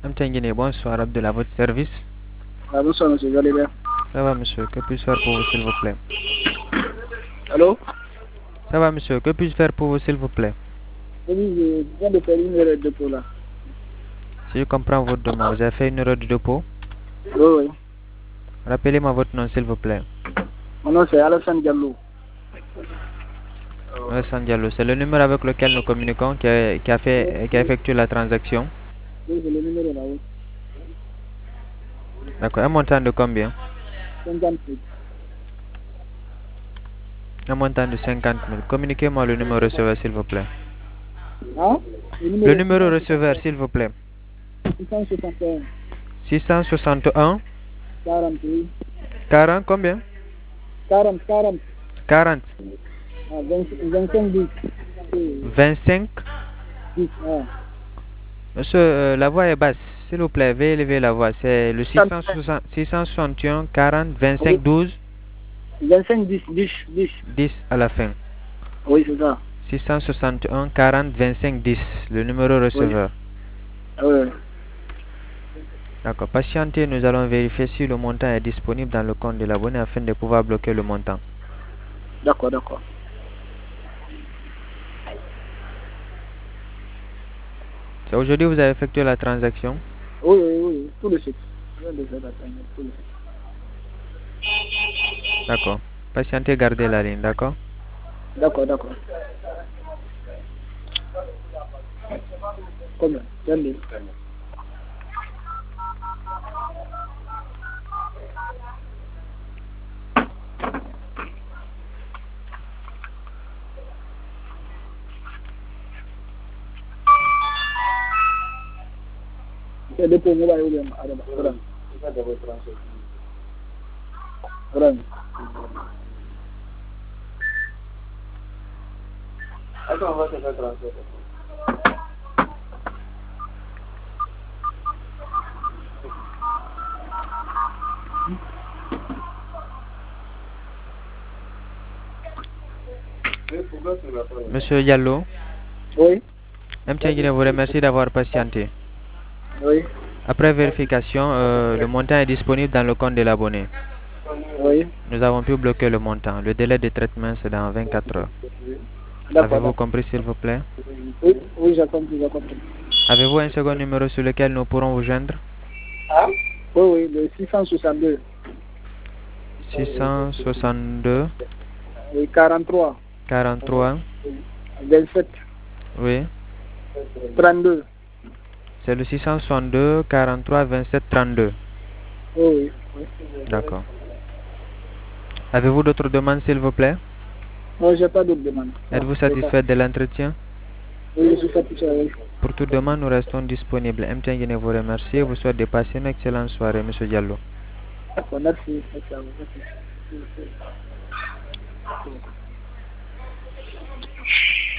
Mtengine, bonsoir, Abdel, à votre service. Ah, bonsoir, monsieur, vous allez bien? Ça va, monsieur, que puis-je faire pour vous, s'il vous plaît? Allô? Ça va, monsieur, que puis-je faire pour vous, s'il vous plaît? Oui, je viens de faire une erreur de dépôt là. Si je comprends votre demande, vous avez fait une erreur de dépôt? Oui, oui. Rappelez-moi votre nom, s'il vous plaît. Mon nom c'est Alassane Diallo. Alassane Diallo, c'est le numéro avec lequel nous communiquons qui a effectué la transaction. Oui, c'est le numéro là, oui. D'accord, un montant de combien? 58. Un montant de 50 000. Communiquez-moi le numéro receveur, s'il vous plaît. Hein? Le Le numéro numéro receveur, s'il vous plaît. 661 661 48 40 combien? 40 40 ah, 25 10. 25. 10, ah. Monsieur, la voix est basse. S'il vous plaît, veuillez élever la voix. C'est le 661 40 25 12 25 10, 10, 10. 10 à la fin. Oui, c'est ça. 661 40 25 10, le numéro Oui. receveur. Ah, oui. D'accord. Patientez, nous allons vérifier si le montant est disponible dans le compte de l'abonné afin de pouvoir bloquer le montant. D'accord, d'accord. C'est aujourd'hui que vous avez effectué la transaction? Oui, oui, oui, tout de suite. Je viens de faire la transaction, tout de suite. D'accord. Patientez, gardez la ligne, d'accord? D'accord, d'accord. Combien? Attendez. C'est des pour moi, William. Voilà. Attends, on va te faire transfert. Monsieur Diallo, Oui, MTN vous remercie d'avoir patienté. oui, Après vérification, le montant est disponible dans le compte de l'abonné. oui. Nous avons pu bloquer le montant. Le délai de traitement, c'est dans 24 heures. D'accord, Avez-vous d'accord. compris, s'il vous plaît? Oui, oui, j'ai compris, j'ai compris. Avez-vous un second numéro sur lequel nous pourrons vous joindre? Ah? Oui, oui, le 662. 662 Oui, 43. 43. 27. Oui. 32. C'est le 662 43 27 32. Oui, oui. D'accord. Avez-vous d'autres demandes, s'il vous plaît? Non, j'ai pas d'autres demandes. Êtes-vous C'est ça. satisfait de l'entretien? Oui, je suis satisfait, oui. Pour toute demande, nous restons disponibles. MTN Guinée vous remercie et vous souhaite de passer une excellente soirée, Monsieur Diallo. D'accord, merci. Merci à vous. Merci.